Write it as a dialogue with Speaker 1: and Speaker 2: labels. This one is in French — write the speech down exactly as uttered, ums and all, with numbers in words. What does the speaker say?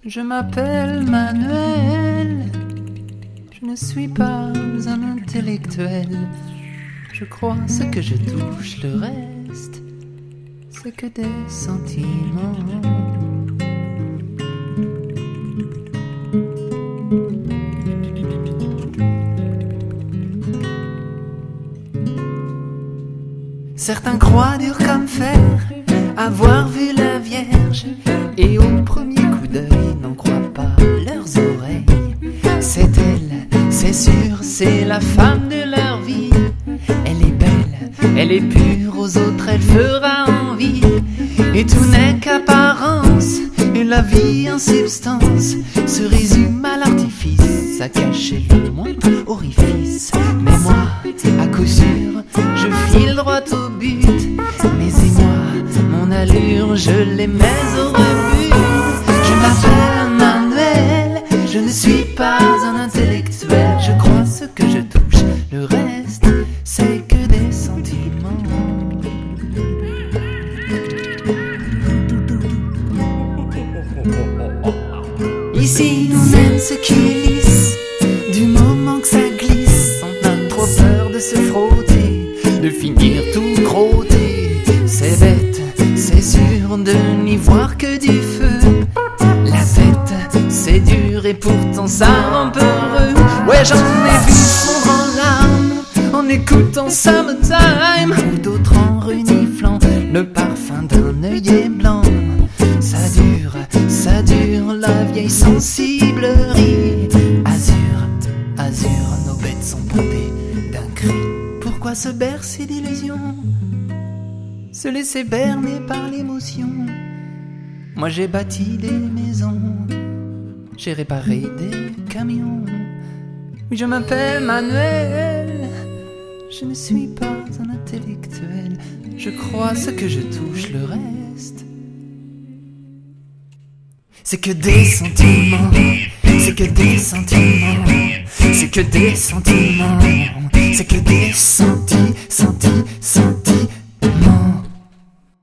Speaker 1: Je m'appelle Manuel, je ne suis pas un intellectuel. Je crois ce que je touche, le reste, c'est que des sentiments. Certains croient dur comme fer, avoir vu la Vierge, et au premier coup d'œil n'en croient pas leurs oreilles. C'est elle, c'est sûr, c'est la femme de leur vie. Elle est belle, elle est pure, aux autres elle fera envie. Et tout n'est qu'apparence, et la vie en substance se résume à l'artifice, à cacher le moindre orifice. Mais moi, à coup sûr, je file droit au but. Mais et moi, mon allure, je les mets au rebut. Je m'appelle Manuel, je ne suis pas un intellectuel. Je crois ce que je touche, le reste, c'est que des sentiments. Ici, nous aime ce qui est lisse, du moment que ça glisse. On a trop peur de se frotter, de finir tout crotté. C'est bête, c'est sûr, de n'y voir que du feu. La tête, c'est dur et pourtant ça rend peureux. Ouais, j'en ai vu fondre en larmes en écoutant Summertime, ou d'autres en reniflant le parfum d'un œillet blanc. Ça dure, ça dure, la vieille sensiblerie. Azur, azur, nos bêtes sont bondées d'un cri. Pourquoi se bercer d'illusions, se laisser berner par l'émotion? Moi j'ai bâti des maisons, j'ai réparé des camions. Oui, je m'appelle Manuel, je ne suis pas un intellectuel. Je crois ce que je touche, le reste, c'est que des sentiments, c'est que des sentiments, c'est que des sentiments, c'est que des sentis, sentis, sentis.